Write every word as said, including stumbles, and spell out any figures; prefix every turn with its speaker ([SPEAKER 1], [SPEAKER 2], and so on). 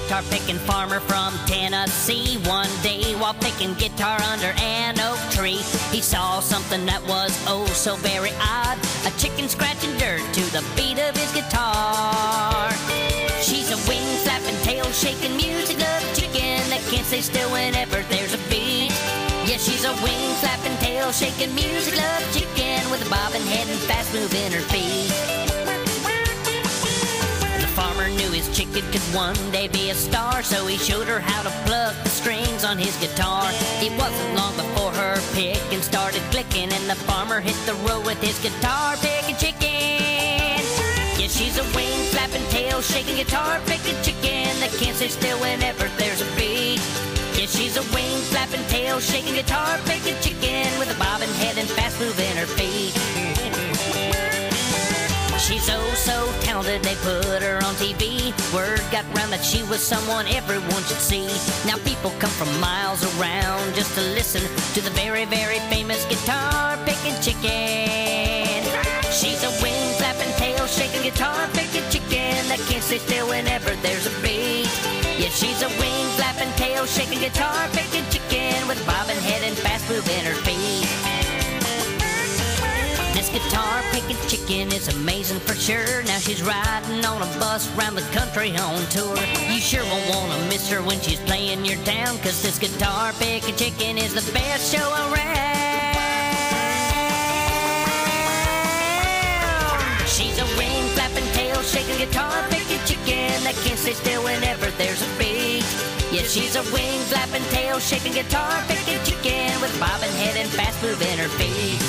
[SPEAKER 1] guitar picking farmer from Tennessee. One day while picking guitar under an oak tree, he saw something that was oh so very odd. A chicken scratching dirt to the beat of his guitar. She's a wing flapping, tail shaking, music loving chicken that can't stay still whenever there's a beat. Yeah, she's a wing flapping, tail shaking, music loving chicken with a bobbing head and fast moving her feet. Farmer knew his chicken could one day be a star, so he showed her how to pluck the strings on his guitar. It wasn't long before her picking started clicking, and the farmer hit the road with his guitar picking chicken. Yeah, she's a wing flapping, tail shaking, guitar picking chicken that can't stay still whenever there's a beat. Yeah, she's a wing flapping, tail shaking, guitar picking chicken with a bobbing head and fast moving her feet. She's oh so talented, they put her on T V. Word got round that she was someone everyone should see. Now people come from miles around just to listen to the very, very famous guitar picking chicken. She's a wing flapping, tail shaking, guitar picking chicken that can't stay still whenever there's a beat. Yeah, she's a wing flapping, tail shaking, guitar picking chicken with a bobbing head and fast moving her feet. This guitar picking chicken is amazing for sure. Now she's riding on a bus round the country on tour. You sure won't want to miss her when she's playing your town, cause this guitar picking chicken is the best show around. She's a wing flapping, tail shaking, guitar picking chicken that can't stay still whenever there's a beat. Yeah, she's a wing flapping, tail shaking, guitar picking chicken with a bobbing head and fast moving her feet.